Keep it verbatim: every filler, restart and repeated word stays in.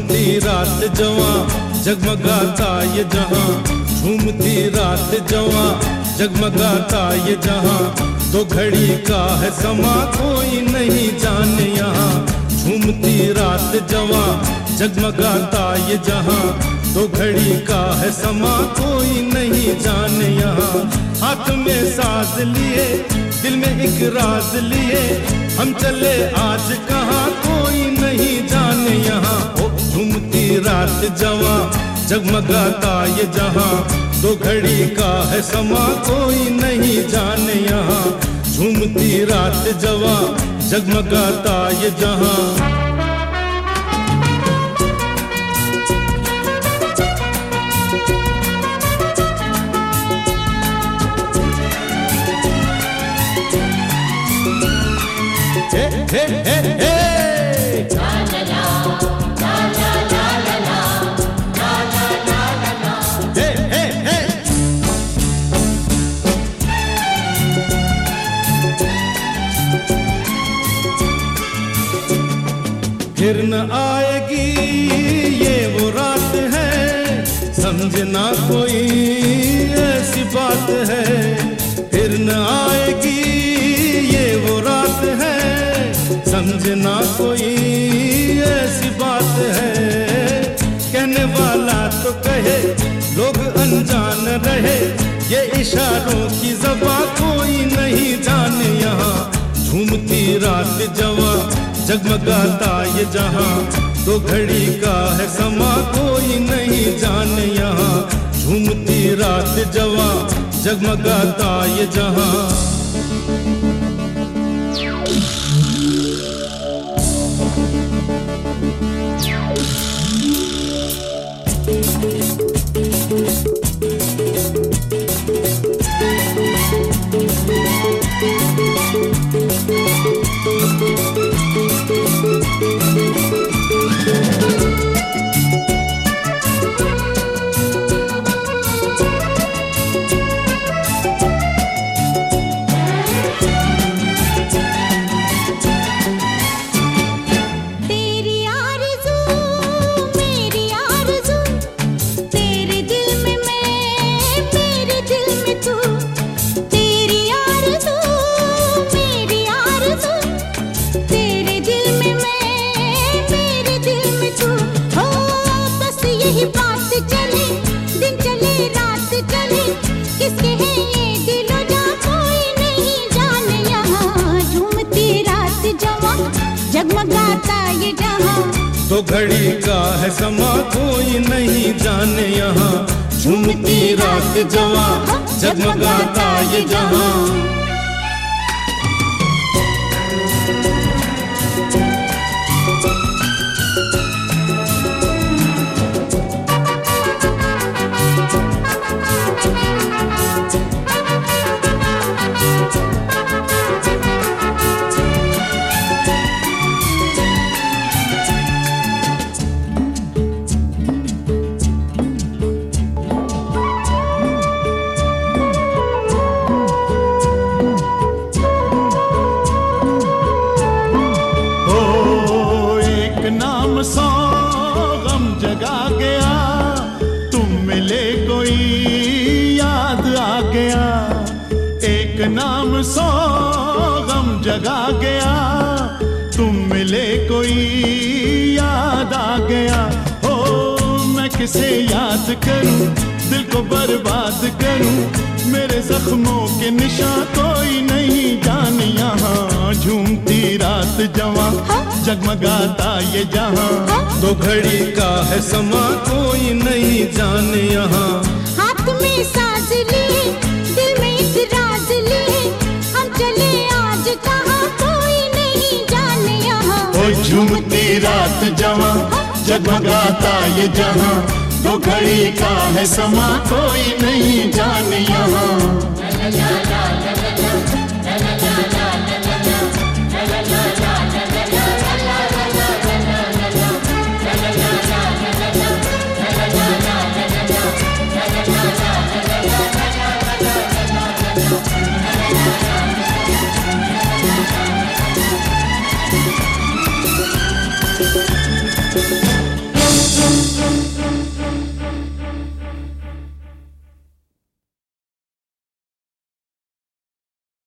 झूमती रात जवां जगमगाता ये जहां, झूमती रात जवां जगमगाता ये जहां, दो घड़ी का है समा कोई नहीं जाने यहाँ। झूमती रात जवां जगमगाता ये जहां, दो घड़ी का है समा कोई नहीं जाने यहाँ। हाथ में साज लिए दिल में एक राज लिए, हम चले आज कहाँ कोई नहीं जाने यहाँ। ओ झूमती रात जवां जगमगाता ये जहां, दो घड़ी का है समा कोई नहीं जाने यहाँ। झूमती रात जवां जगमगाता ये जहां। Hey, hey, hey, hey. La la la, la la la la la, la la la la la. Hey, hey, hey. फिर न आएगी ये वो रात है, समझना कोई ऐसी बात है। फिर न आएगी ये वो रात है, समझना कोई ऐसी बात है। कहने वाला तो कहे लोग अनजान रहे, ये इशारों की ज़बान कोई नहीं जाने यहाँ। झूमती रात जवां जगमगाता ये जहां, दो घड़ी का है समा कोई नहीं जाने यहाँ। झूमती रात जवां जगमगाता ये जहां। जगमगाता ये जहां, दो घड़ी का है समा कोई नहीं जाने यहाँ। झूमती रात जवां जगमगाता ये जहां। सौ गम जगा गया, तुम मिले कोई याद आ गया। एक नाम सौ गम जगा गया, तुम मिले कोई याद आ गया। ओ मैं किसे याद करूं, दिल को बर्बाद करूं, मेरे जख्मों के निशान कोई नहीं जाने यहाँ। झूमती रात जवां जगमगाता ये जहां, दो घड़ी का है समा कोई नहीं जाने यहाँ। हाथ में साज लिए दिल में एक राज लिए, हम चले आज कहाँ कोई नहीं जाने यहाँ। ओ झूमती रात जवां जगमगाता ये जहां, दो घड़ी का है समा कोई नहीं जाने यहाँ।